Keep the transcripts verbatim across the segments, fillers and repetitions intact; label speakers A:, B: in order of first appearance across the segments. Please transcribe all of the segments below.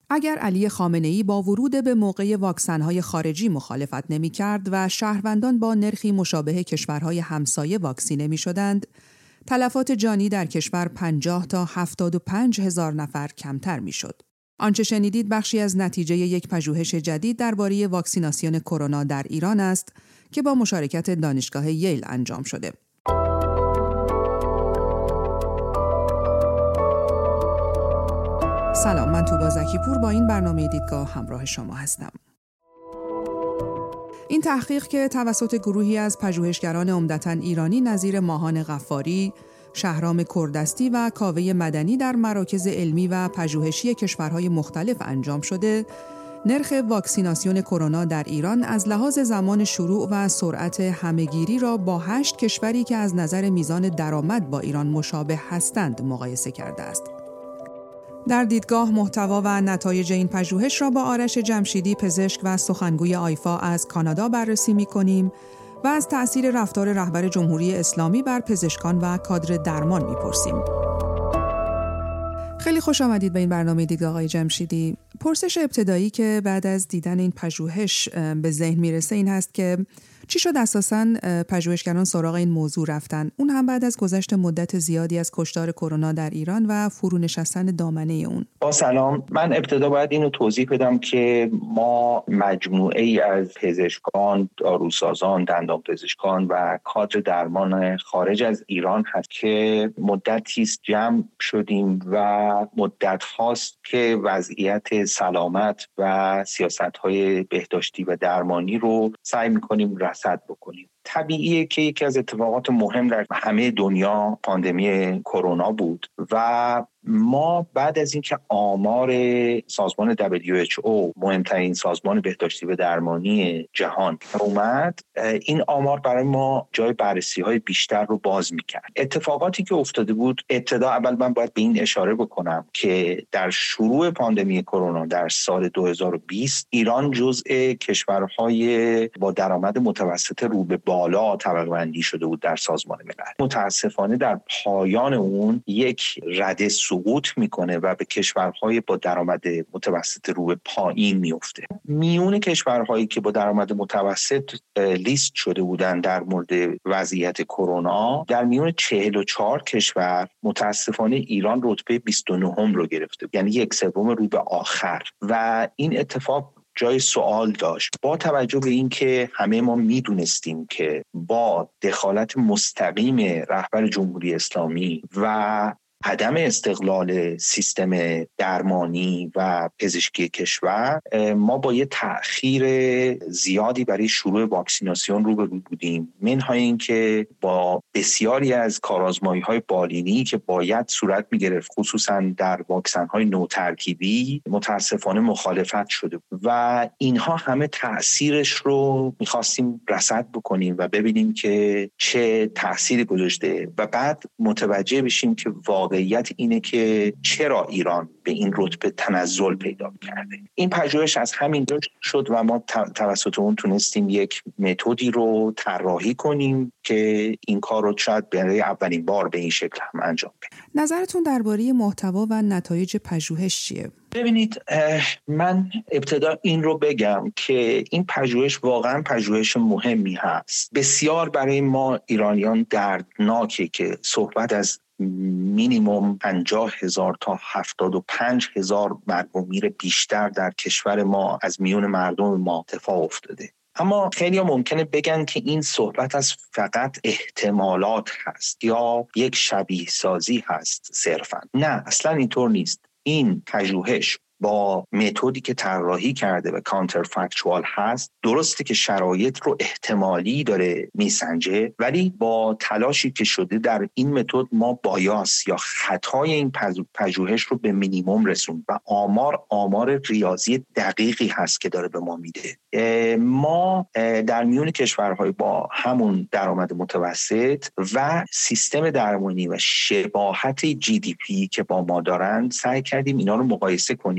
A: اگر علی خامنه‌ای با ورود به موقع واکسن‌های خارجی مخالفت نمی‌کرد و شهروندان با نرخی مشابه کشورهای همسایه واکسینه می‌شدند، تلفات جانی در کشور پنجاه تا هفتاد و پنج هزار نفر کمتر می‌شد. آنچه شنیدید بخشی از نتیجه یک پژوهش جدید درباره واکسیناسیون کرونا در ایران است که با مشارکت دانشگاه ییل انجام شده. سلام، من توبا زکی‌پور با این برنامه دیدگاه همراه شما هستم. این تحقیق که توسط گروهی از پژوهشگران عمدتاً ایرانی نظیر ماهان غفاری، شهرام کردستی و کاوه مدنی در مراکز علمی و پژوهشی کشورهای مختلف انجام شده، نرخ واکسیناسیون کرونا در ایران از لحاظ زمان شروع و سرعت همه‌گیری را با هشت کشوری که از نظر میزان درآمد با ایران مشابه هستند مقایسه کرده است. در دیدگاه محتوا و نتایج این پژوهش را با آرش جمشیدی، پزشک و سخنگوی آیفا از کانادا بررسی می‌کنیم و از تأثیر رفتار رهبر جمهوری اسلامی بر پزشکان و کادر درمان می‌پرسیم. خیلی خوش آمدید به این برنامه دیدگاه آقای جمشیدی. پرسش ابتدایی که بعد از دیدن این پژوهش به ذهن میرسه این هست که چی شد اساساً پژوهشگران سراغ این موضوع رفتن؟ اون هم بعد از گذشت مدت زیادی از کشتار کرونا در ایران و فرو نشستن دامنه اون.
B: با سلام، من ابتدا باید اینو توضیح بدم که ما مجموعه ای از پزشکان، داروسازان، دندانپزشکان و کادر درمان خارج از ایران هست که مدتی است جمع شدیم و مدت هاست که وضعیت سلامت و سیاست‌های بهداشتی و درمانی رو سعی می‌کنیم رصد بکنیم. طبیعیه که یکی از اتفاقات مهم در همه دنیا پاندمی کرونا بود و ما بعد از اینکه آمار سازمان دبلیو اچ او، مهمترین سازمان بهداشتی و درمانی جهان اومد، این آمار برای ما جای بررسی‌های بیشتر رو باز می‌کرد. اتفاقاتی که افتاده بود، ابتدا اول من باید به این اشاره بکنم که در شروع پاندمی کرونا در سال دو هزار و بیست ایران جزء کشورهای با درآمد متوسط رو به بالا طبقه بندی شده بود در سازمان ملل. متاسفانه در پایان اون یک رده سقوط میکنه و به کشورهای با درآمد متوسط رو به پایین میفته. میون کشورهایی که با درآمد متوسط لیست شده بودن در مورد وضعیت کرونا، در میون چهل و چهار کشور متاسفانه ایران رتبه بیست و نه رو گرفته، یعنی یک سوم رو به آخر و این اتفاق جای سوال داشت. با توجه به اینکه همه ما میدونستیم که با دخالت مستقیم رهبر جمهوری اسلامی و عدم استقلال سیستم درمانی و پزشکی کشور، ما با یه تأخیر زیادی برای شروع واکسیناسیون روبرو بودیم. منهای این که با بسیاری از کارآزمایی‌های بالینی که باید صورت می‌گرفت، خصوصا در واکسن‌های نوترکیبی، متاسفانه مخالفت شده و اینها همه تأثیرش رو می‌خواستیم رصد بکنیم و ببینیم که چه تأثیری گذاشته و بعد متوجه بشیم که واقعیت اینه که چرا ایران به این رتبه تنزل پیدا کرده. این پژوهش از همین جا شد و ما توسط اون تونستیم یک متدی رو طراحی کنیم که این کار رو شاید برای اولین بار به این شکل هم انجام بدیم.
A: نظرتون درباره محتوا و نتایج پژوهش چیه؟
B: ببینید، من ابتدا این رو بگم که این پژوهش واقعا پژوهش مهمی هست. بسیار برای ما ایرانیان دردناکه که صحبت از مینیمم پنجاه هزار تا هفتاد و پنج هزار مرگ و میر بیشتر در کشور ما از میون مردم ما اتفاق افتاده. اما خیلی ها ممکنه بگن که این صحبت از فقط احتمالات هست یا یک شبیه سازی هست صرفا. نه، اصلا اینطور نیست. این پژوهش با متدی که طراحی کرده و کانتر فکتوال هست، درسته که شرایط رو احتمالی داره میسنجه، ولی با تلاشی که شده در این متد ما بایاس یا خطای این پژوهش رو به مینیمم رسوند و آمار آمار ریاضی دقیقی هست که داره به ما میده. ما در میون کشورهای با همون درآمد متوسط و سیستم درمانی و شباهت جی دی پی که با ما دارن سعی کردیم اینا رو مقایسه کنیم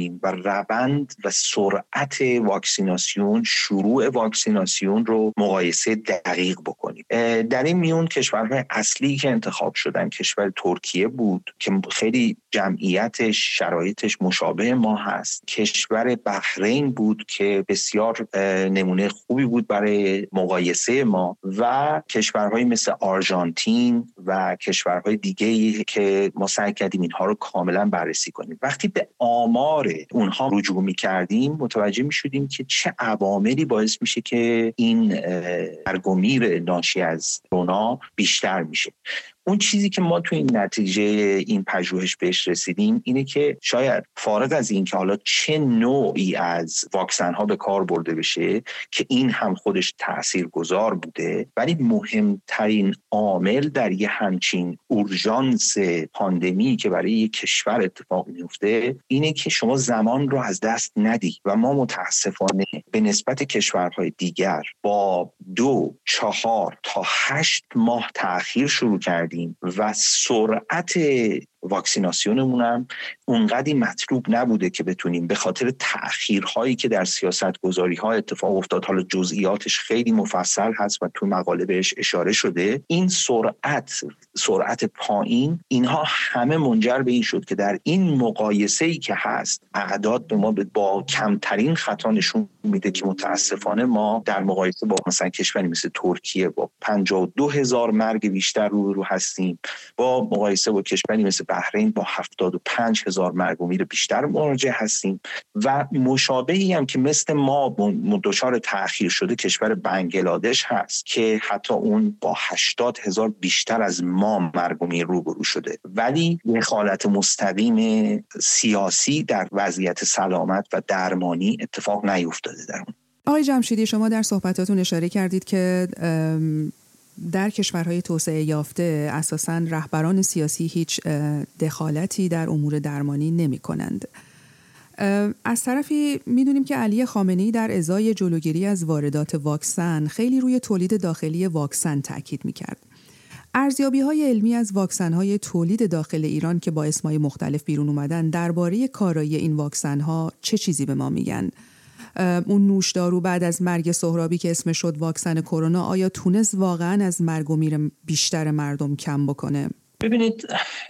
B: کردیم و روند و سرعت واکسیناسیون، شروع واکسیناسیون رو مقایسه دقیق بکنیم. در این میون کشورهای اصلی که انتخاب شدن کشور ترکیه بود که خیلی جمعیتش شرایطش مشابه ما هست، کشور بحرین بود که بسیار نمونه خوبی بود برای مقایسه ما و کشورهای مثل آرژانتین و کشورهای دیگه‌ای که ما سعی کردیم اینها رو کاملا بررسی کنیم. وقتی به آمار اونها رجوع می‌کردیم متوجه می‌شدیم که چه عواملی باعث میشه که این مرگ و میر ناشی از کرونا بیشتر میشه. اون چیزی که ما تو این نتیجه این پژوهش بهش رسیدیم اینه که شاید فارغ از این که حالا چه نوعی از واکسن ها به کار برده بشه که این هم خودش تاثیرگذار بوده، ولی مهمترین عامل در یه همچین اورژانس پاندمی که برای یک کشور اتفاق میفته اینه که شما زمان رو از دست ندی و ما متاسفانه به نسبت کشورهای دیگر با دو چهار تا هشت ماه تأخیر شروع کردیم و سرعت واکسیناسیونمون هم اونقدی مطلوب نبوده که بتونیم به خاطر تأخیرهایی که در سیاستگذاری‌ها اتفاق افتاد، حالا جزئیاتش خیلی مفصل هست و تو مقاله بهش اشاره شده، این سرعت سرعت پایین اینها همه منجر به این شد که در این مقایسه‌ای که هست اعداد به ما با کمترین خطا نشون میده که متاسفانه ما در مقایسه با مثلا کشوری مثل ترکیه با پنجاه و دو هزار مرگ بیشتر رو رو هستیم، با مقایسه با کشوری مثل بحرین با هفتاد و پنج هزار مرگ و میر بیشتر مواجه هستیم و مشابهی هم که مثل ما دچار تأخیر شده کشور بنگلادش هست که حتی اون با هشتاد هزار بیشتر از ما مرگ و میر روبرو شده، ولی دخالت مستقیم سیاسی در وضعیت سلامت و درمانی اتفاق نیفتاده در اون.
A: آقای جمشیدی، شما در صحبتاتون اشاره کردید که در کشورهای توسعه یافته اساساً رهبران سیاسی هیچ دخالتی در امور درمانی نمی کنند. از طرفی میدونیم که علی خامنه‌ای در ازای جلوگیری از واردات واکسن خیلی روی تولید داخلی واکسن تاکید میکرد. ارزیابی‌های علمی از واکسن‌های تولید داخل ایران که با اسمای مختلف بیرون اومدن درباره کارایی این واکسن‌ها چه چیزی به ما میگن؟ اون نوشدارو بعد از مرگ سهرابی که اسمش شد واکسن کرونا، آیا تونست واقعاً از مرگ و میر بیشتر مردم کم بکنه؟
B: ببینید،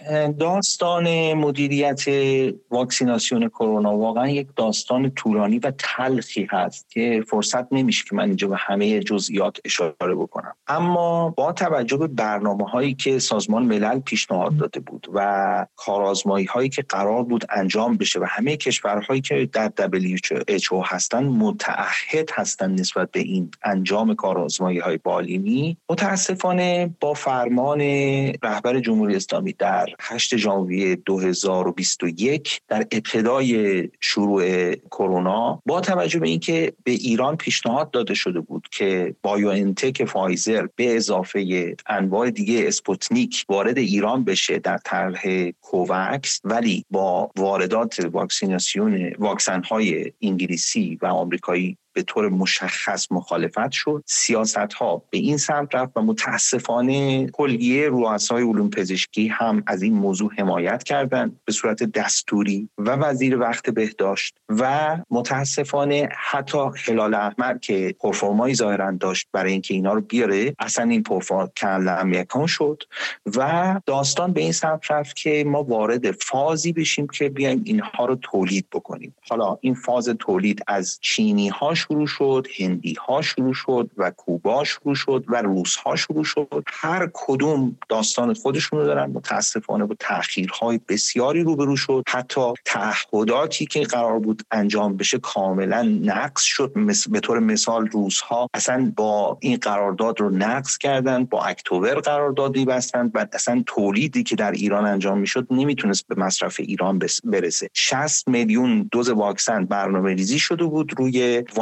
B: داستان مدیریت واکسیناسیون کرونا واقعا یک داستان طولانی و تلخی هست که فرصت نمیشه که من اینجا به همه جزئیات اشاره بکنم، اما با توجه به برنامه‌هایی که سازمان ملل پیشنهاد داده بود و کارآزمایی‌هایی که قرار بود انجام بشه و همه کشورهایی که در دبلیو اچ او هستن متعهد هستن نسبت به این انجام کارآزمایی‌های بالینی، متاسفانه با فرمان رهبر جمهوری اسلامی در هشتم ژانویه دو هزار و بیست و یک در ابتدای شروع کرونا، با توجه به اینکه به ایران پیشنهاد داده شده بود که بایو انتک فایزر به اضافه انواع دیگه اسپوتنیک وارد ایران بشه در طرح کووکس، ولی با واردات واکسیناسیون واکسن‌های انگلیسی و آمریکایی به طور مشخص مخالفت شد. سیاست‌ها به این سمت رفت و متاسفانه کلیه رؤسای علوم پزشکی هم از این موضوع حمایت کردند به صورت دستوری و وزیر وقت بهداشت و متاسفانه حتی هلال احمر که پرفورمایی ظاهراً داشت برای اینکه اینا رو بیاره، اصلا این پرفورم کلم یکان شد و داستان به این سمت رفت که ما وارد فازی بشیم که بیایم اینها رو تولید بکنیم. حالا این فاز تولید از چینی‌ها شروع شد، هندی ها شروع شد و کوبا شروع شد و روس ها شروع شد. هر کدوم داستان خودشونو دارن، متاسفانه با تأخیرهای بسیاری روبرو شد. حتی تعهداتی که قرار بود انجام بشه کاملا نقض شد. به طور مثال روس ها اصلا با این قرارداد رو نقض کردن، با اکتبر قراردادی بستن و اصلا تولیدی که در ایران انجام میشد نمیتونست به مصرف ایران برسه. شصت میلیون دوز واکسن برنامه‌ریزی شده بود روی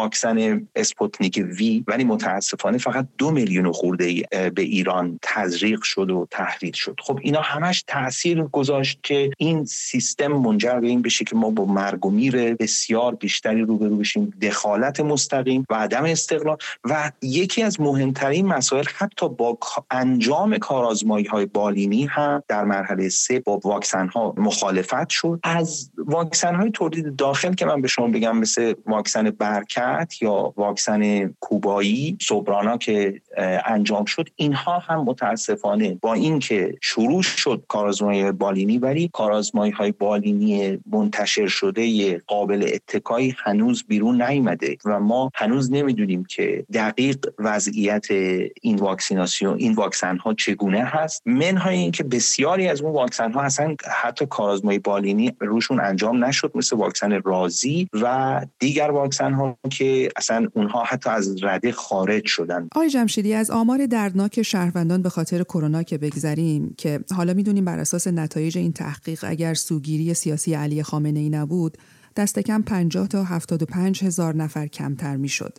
B: واکسن اسپوتنیک وی، ولی متاسفانه فقط دو میلیون خورده به ایران تزریق شد و تحویل شد. خب اینا همش تأثیر گذاشت که این سیستم منجر به این بشه که ما با مرگ و میر بسیار بیشتری روبرو بشیم، دخالت مستقیم و عدم استقلال. و یکی از مهمترین مسائل حتی با انجام کارآزمایی‌های بالینی هم در مرحله سه با واکسن‌ها مخالفت شد. از واکسن‌های تولید داخل که من به شما بگم مثل واکسن برکت یا واکسن کوبایی سوبرانا که انجام شد، اینها هم متاسفانه با اینکه شروع شد کارآزمایی بالینی، ولی کارآزمایی‌های بالینی منتشر شده قابل اتکایی هنوز بیرون نیامده و ما هنوز نمیدونیم که دقیق وضعیت این واکسیناسیون این واکسن ها چگونه هست، منهای این که بسیاری از اون واکسن ها اصلا حتی کارآزمایی بالینی روشون انجام نشد، مثل واکسن رازی و دیگر واکسن ها که اصلا اونها حتی از رده خارج شدن.
A: آقای جمشیدی، از آمار دردناک شهروندان به خاطر کرونا که بگذریم، که حالا میدونیم بر اساس نتایج این تحقیق اگر سوگیری سیاسی علی خامنه‌ای نبود دست کم پنجاه تا هفتاد و پنج هزار نفر کمتر میشد.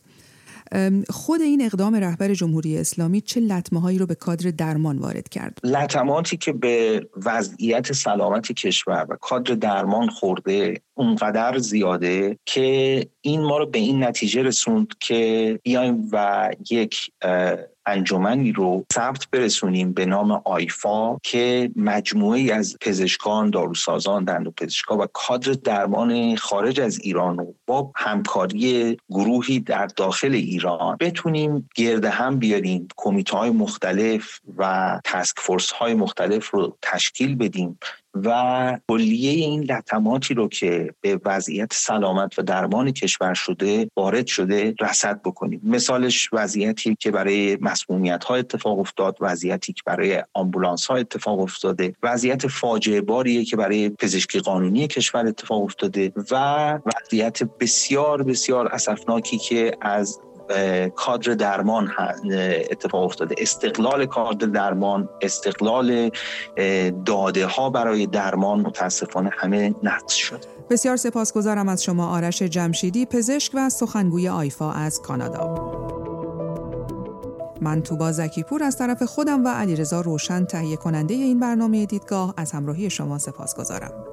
A: خود این اقدام رهبر جمهوری اسلامی چه لطمه‌هایی رو به کادر درمان وارد کرد؟
B: لطماتی که به وضعیت سلامت کشور و کادر درمان خورده اونقدر زیاده که این ما رو به این نتیجه رسوند که بیایم و یک انجمنی رو ثبت برسونیم به نام آیفا که مجموعه‌ای از پزشکان، داروسازان، دندانپزشکان و کادر درمان خارج از ایران رو با همکاری گروهی در داخل ایران بتونیم گرد هم بیاریم، کمیته‌های مختلف و تاسک فورس‌های مختلف رو تشکیل بدیم و کلیه این لطماتی رو که به وضعیت سلامت و درمان کشور شده وارد شده رصد بکنیم. مثالش وضعیتی که برای مسمومیت‌ها اتفاق افتاد، وضعیتی که برای آمبولانس‌ها اتفاق افتاده، وضعیت فاجعه باریه که برای پزشکی قانونی کشور اتفاق افتاده و وضعیت بسیار بسیار اسفناکی که از کادر درمان اتفاق افتاده. استقلال کادر درمان، استقلال داده ها برای درمان متاسفانه همه نقص شد.
A: بسیار سپاسگزارم از شما آرش جمشیدی، پزشک و سخنگوی آیفا از کانادا. من توبا زکیپور از طرف خودم و علیرضا روشن تهیه کننده این برنامه دیدگاه از همراهی شما سپاسگزارم.